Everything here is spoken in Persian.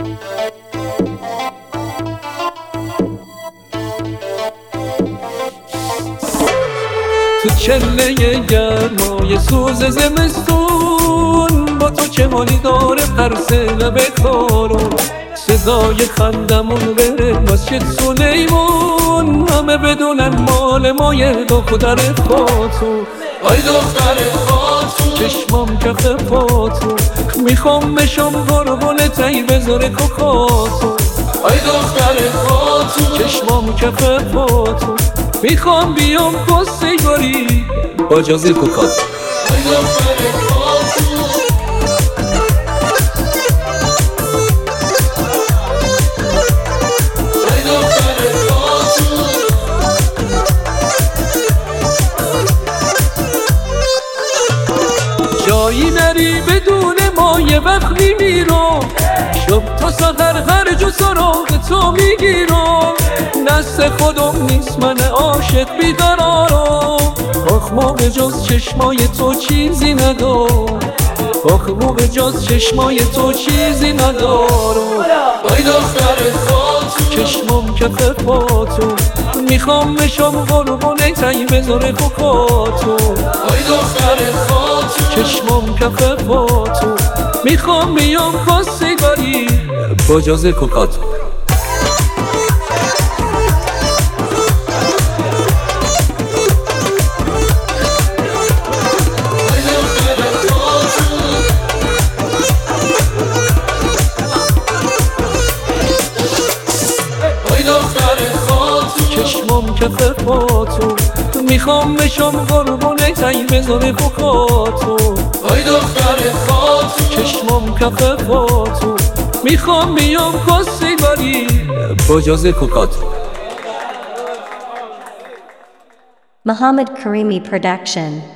تو چله گرمای سوز زمستون، با تو چه حالی داره پرس لب کارون، صدای خندمون بره مسجد سلیمون، همه بدونن مال ما یه دختر خاتون. آی دختر خاتون چشمام کف پاتون، میخوام بشم قربون تی بذاره کوکاتون. آی دختر خاتون چشمام کف پاتون، میخوام بیام کسیگاری با جازی کوکاتون. آی دختر خاتون جایی نری بدون ما یه وقت میمیرم، شب تا سحر هر جو سراغ تو میگیرم، دست خودم نیست من عاشق بیقرارم، آخ ما به جز چشمای تو چیزی ندارم، آخ ما به جز چشمای تو چیزی ندارم. آی دختر خاتون چشمام کف پاتون، میخوام بشم قربونه تی بذاره کوکاتون. آی دختر خاتون چشمام کف پاتون، میخوام بیام کاسیگاری با جاز کوکاتون. چشمام کف پاتون، میخوام بشم قربونه تی بذاره کوکاتون. آی دختر خاتون چشمام کف پاتون، میخوام بیام کاسیگاری با جاز کوکاتون. Muhammad Karimi Production.